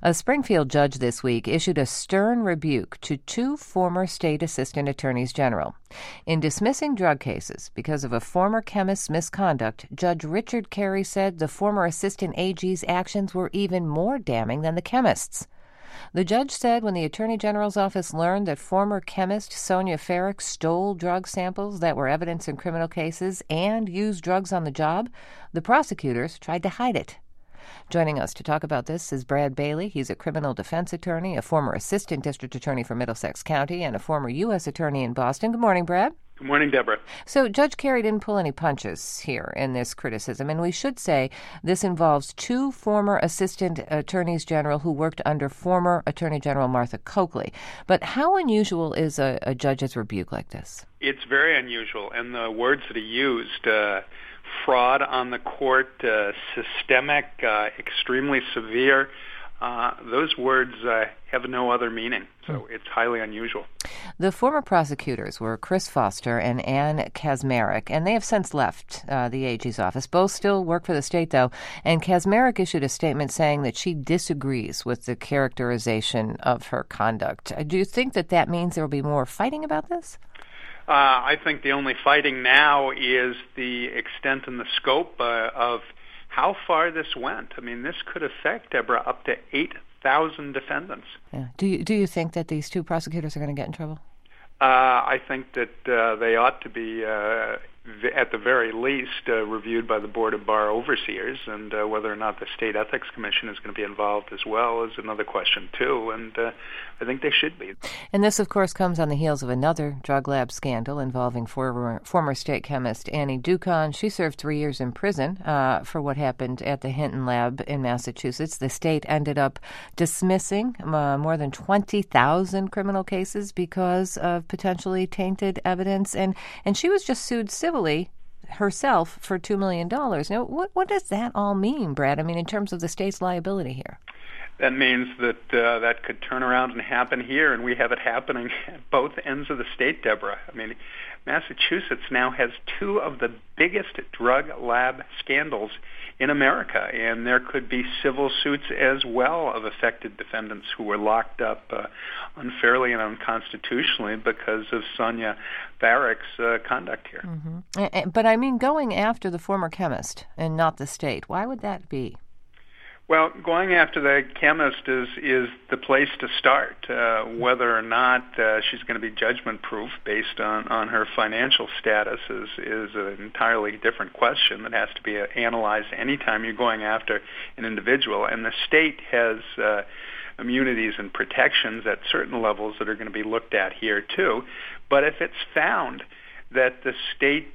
A Springfield judge this week issued a stern rebuke to two former state assistant attorneys general. In dismissing drug cases because of a former chemist's misconduct, Judge Richard Carey said the former assistant AG's actions were even more damning than the chemist's. The judge said when the Attorney General's office learned that former chemist Sonia Farrick stole drug samples that were evidence in criminal cases and used drugs on the job, the prosecutors tried to hide it. Joining us to talk about this is Brad Bailey. He's a criminal defense attorney, a former assistant district attorney for Middlesex County, and a former U.S. attorney in Boston. Good morning, Brad. Good morning, Deborah. So Judge Carey didn't pull any punches here in this criticism, and we should say this involves two former assistant attorneys general who worked under former Attorney General Martha Coakley. But how unusual is a judge's rebuke like this? It's very unusual, and the words that he used, fraud on the court, systemic, extremely severe, those words have no other meaning, so it's highly unusual. The former prosecutors were Chris Foster and Ann Kaczmarek, and they have since left the AG's office. Both still work for the state, though, and Kaczmarek issued a statement saying that she disagrees with the characterization of her conduct. Do you think that means there will be more fighting about this? I think the only fighting now is the extent and the scope of how far this went. I mean, this could affect, Deborah, up to 8,000 defendants. Yeah. Do you think that these two prosecutors are going to get in trouble? I think that they ought to be, at the very least, reviewed by the Board of Bar Overseers, and whether or not the State Ethics Commission is going to be involved as well is another question, too, and I think they should be. And this, of course, comes on the heels of another drug lab scandal involving former state chemist Annie Dookhan. She served 3 years in prison for what happened at the Hinton lab in Massachusetts. The state ended up dismissing more than 20,000 criminal cases because of potentially tainted evidence, and she was just sued civilly herself for $2 million. Now, what does that all mean, Brad? I mean, in terms of the state's liability here. That means that that could turn around and happen here, and we have it happening at both ends of the state, Deborah. I mean, Massachusetts now has two of the biggest drug lab scandals in America, and there could be civil suits as well of affected defendants who were locked up unfairly and unconstitutionally because of Sonia Farrick's conduct here. Mm-hmm. But I mean, going after the former chemist and not the state, why would that be? Well, going after the chemist is the place to start. Whether or not she's going to be judgment-proof based on her financial status is an entirely different question that has to be analyzed anytime you're going after an individual. And the state has immunities and protections at certain levels that are going to be looked at here, too. But if it's found that the state,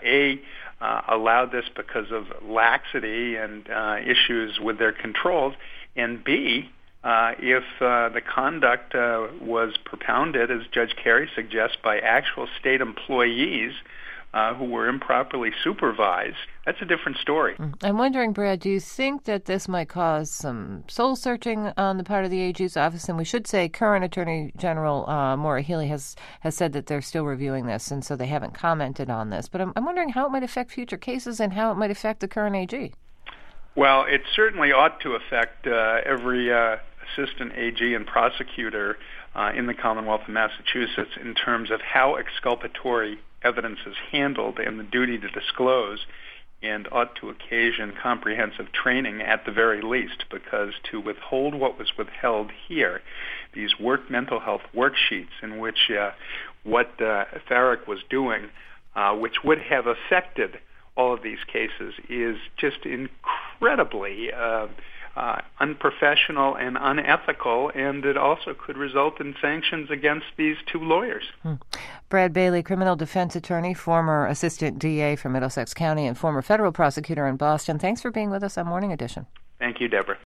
allowed this because of laxity and issues with their controls, and B, if the conduct was propounded, as Judge Carey suggests, by actual state employees who were improperly supervised, that's a different story. I'm wondering, Brad, do you think that this might cause some soul-searching on the part of the AG's office? And we should say current Attorney General Maura Healey has said that they're still reviewing this, and so they haven't commented on this. But I'm wondering how it might affect future cases and how it might affect the current AG. Well, it certainly ought to affect every assistant AG and prosecutor in the Commonwealth of Massachusetts in terms of how exculpatory evidence is handled and the duty to disclose, and ought to occasion comprehensive training at the very least, because to withhold what was withheld here, these mental health worksheets in which what Farrick was doing, which would have affected all of these cases, is just incredibly unprofessional and unethical, and it also could result in sanctions against these two lawyers. Brad Bailey, criminal defense attorney, former assistant DA for Middlesex County, and former federal prosecutor in Boston. Thanks for being with us on Morning Edition. Thank you, Deborah.